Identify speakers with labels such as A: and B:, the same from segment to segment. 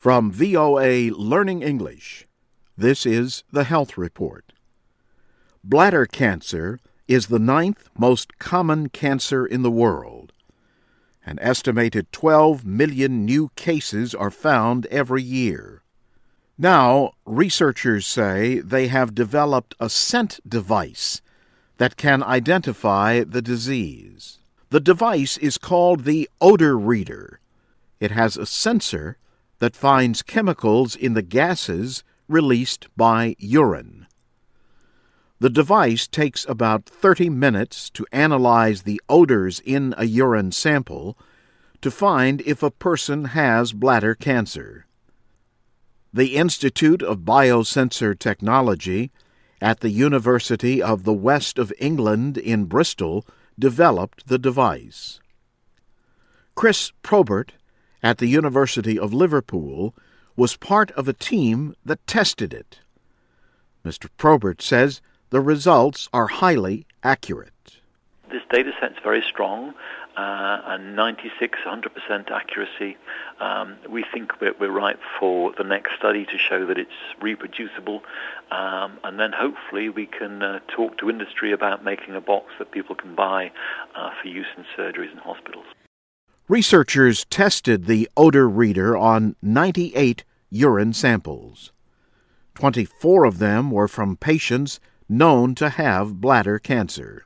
A: From VOA Learning English, this is the Health Report. Bladder cancer is the 9th most common cancer in the world. An estimated 12 million new cases are found every year. Now, researchers say they have developed a scent device that can identify the disease. The device is called the odor reader. It has a sensor that finds chemicals in the gases released by urine. The device takes about 30 minutes to analyze the odors in a urine sample to find if a person has bladder cancer. The Institute of Biosensor Technology at the University of the West of England in Bristol developed the device. Chris Probert at the University of Liverpool was part of a team that tested it. Mr. Probert says the results are highly accurate.
B: This data set's very strong, and 100% accuracy. We think we're right for the next study to show that it's reproducible, and then hopefully we can talk to industry about making a box that people can buy for use in surgeries and hospitals.
A: Researchers tested the odor reader on 98 urine samples. 24 of them were from patients known to have bladder cancer.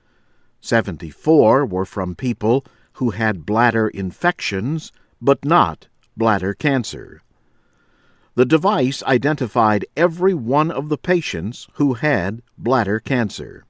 A: 74 were from people who had bladder infections but not bladder cancer. The device identified every one of the patients who had bladder cancer.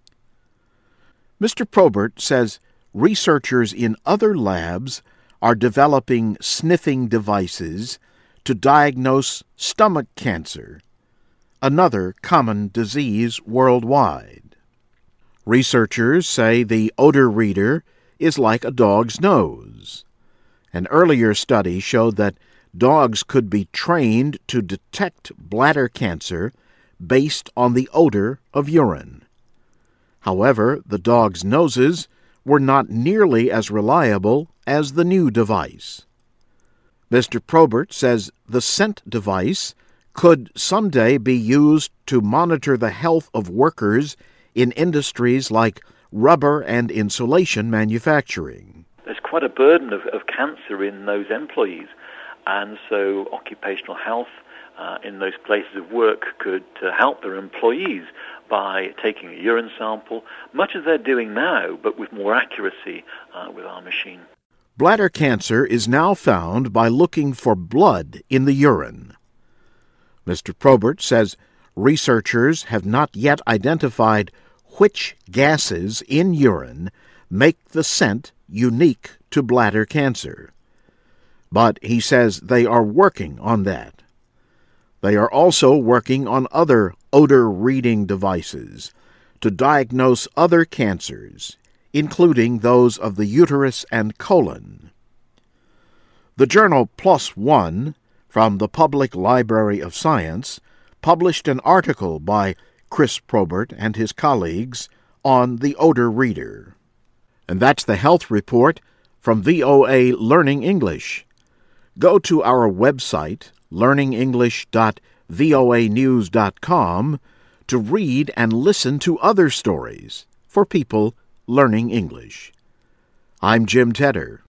A: Mr. Probert says researchers in other labs are developing sniffing devices to diagnose stomach cancer, another common disease worldwide. Researchers say the odor reader is like a dog's nose. An earlier study showed that dogs could be trained to detect bladder cancer based on the odor of urine. However, the dogs' noses were not nearly as reliable as the new device. Mr. Probert says the scent device could someday be used to monitor the health of workers in industries like rubber and insulation manufacturing.
B: There's quite a burden of cancer in those employees, and so occupational health in those places of work could help their employees by taking a urine sample, much as they're doing now, but with more accuracy with our machine.
A: Bladder cancer is now found by looking for blood in the urine. Mr. Probert says researchers have not yet identified which gases in urine make the scent unique to bladder cancer. But he says they are working on that. They are also working on other odor-reading devices to diagnose other cancers, including those of the uterus and colon. The journal PLOS ONE from the Public Library of Science published an article by Chris Probert and his colleagues on the odor reader. And that's the Health Report from VOA Learning English. Go to our website, learningenglish.voanews.com, to read and listen to other stories for people learning English. I'm Jim Tedder.